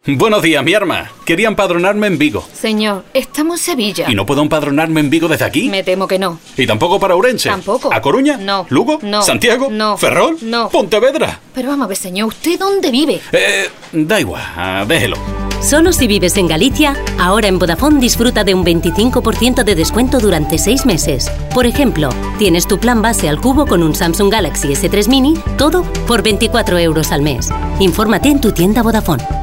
Buenos días, mi arma. Quería empadronarme en Vigo. Señor, estamos en Sevilla. ¿Y no puedo empadronarme en Vigo desde aquí? Me temo que no. ¿Y tampoco para Ourense? Tampoco. ¿A Coruña? No. ¿Lugo? No. ¿Santiago? No. ¿Ferrol? No. ¿Pontevedra? Pero vamos a ver, señor, ¿usted dónde vive? Da igual, déjelo. Solo si vives en Galicia, ahora en Vodafone disfruta de un 25% de descuento durante 6 meses. Por ejemplo, tienes tu plan base al cubo con un Samsung Galaxy S3 Mini, todo por 24 € al mes. Infórmate en tu tienda Vodafone.